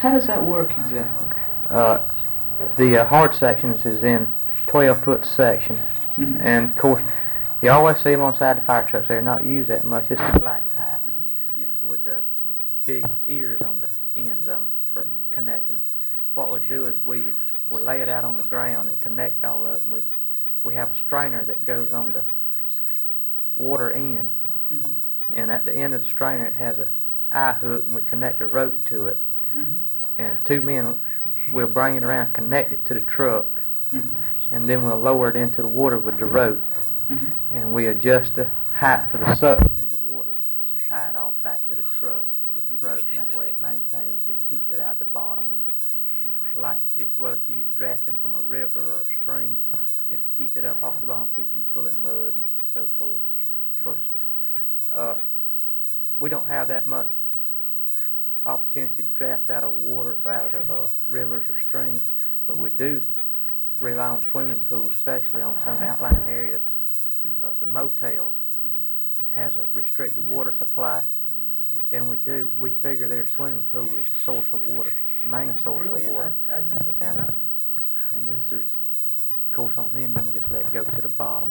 How does that work exactly? The hard sections is in 12-foot sections, and of course, you always see them on side of the fire trucks. They're not used that much. It's the black type with the big ears on the ends of them for connecting them. What we do is we lay it out on the ground and connect all of it, and we have a strainer that goes on the water end, and at the end of the strainer it has a eye hook, and we connect a rope to it, and two men will bring it around, connect it to the truck, and then we'll lower it into the water with the rope, and we adjust the height to the suction in the water and tie it off back to the truck with the rope, and that way it keeps it out the bottom. And like if you draft them from a river or a stream, it keep it up off the bottom, keep from pulling mud and so forth. Of course, we don't have that much opportunity to draft out of rivers or streams, but we do rely on swimming pools, especially on some outlying areas. The motels has a restricted water supply, and we figure their swimming pool is the source of water, the main source of water. And this is, of course, on them, you can just let it go to the bottom.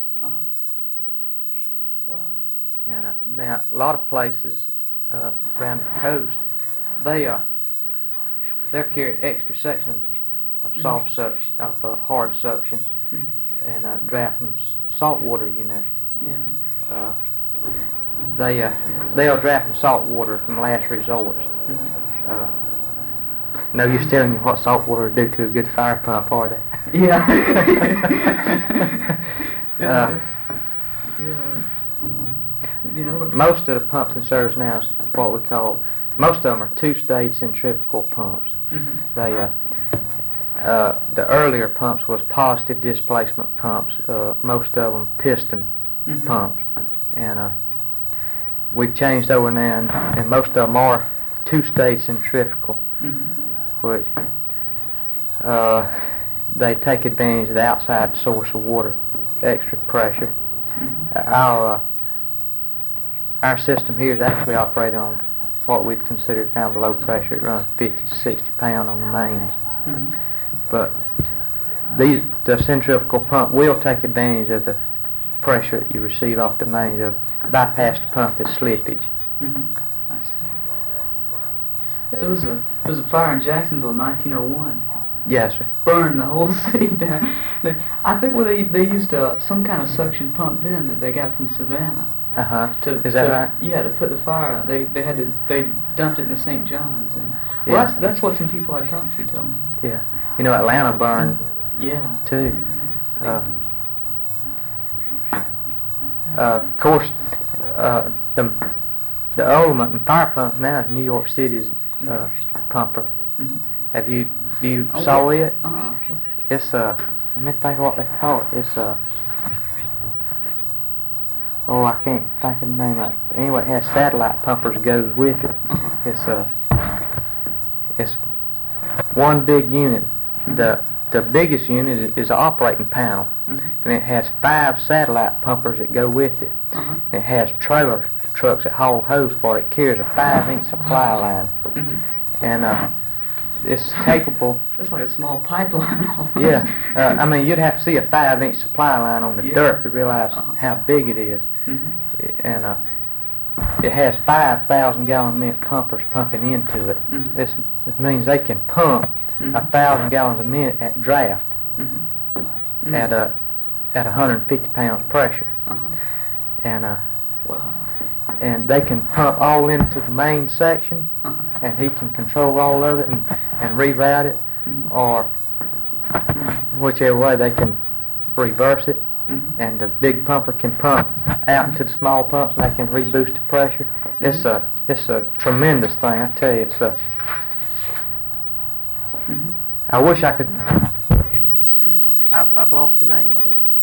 Wow. And now, a lot of places around the coast, they'll carry extra sections of soft suction, of hard suction, and draft from salt water, Yeah. They'll draft from salt water from last resort. No use telling you what salt water do to a good fire pump, are they? Yeah. Most of the pumps in service now is what we call, most of them are two-stage centrifugal pumps. The earlier pumps was positive displacement pumps, most of them piston pumps, and we've changed over now, and most of them are two-stage centrifugal, which they take advantage of the outside source of water, extra pressure. Our system here is actually operated on what we'd consider kind of low pressure. It runs 50 to 60 pound on the mains. But the centrifugal pump will take advantage of the pressure that you receive off the mains. Bypass the pump is slippage. I see. There was a fire in Jacksonville in 1901. Yes, sir. Burned the whole city down. I think they used some kind of suction pump then that they got from Savannah. Is that right? Yeah, to put the fire out. They dumped it in the St. John's. And that's what some people I talked to told me. Yeah. Atlanta burned. Yeah. Too. Of course, the ultimate fire pump now is New York City's pumper. Have you saw it? It's let me think what they call it. It's I can't think of the name of it. But anyway, it has satellite pumpers goes with it. It's one big unit. The biggest unit is an operating panel, and it has 5 satellite pumpers that go with it. It has trailer trucks that haul hose for it. It carries a 5-inch supply line, and it's capable. It's like a small pipeline. Yeah, you'd have to see a 5-inch supply line on the dirt to realize how big it is. And it has 5,000 gallon minute pumpers pumping into it. It means they can pump 1,000 gallons a minute at draft at 150 pounds pressure. And they can pump all into the main section, and he can control all of it and reroute it, or whichever way they can reverse it, and the big pumper can pump out into the small pumps, and they can reboost the pressure. It's a tremendous thing, I tell you. I wish I could. I've lost the name of it.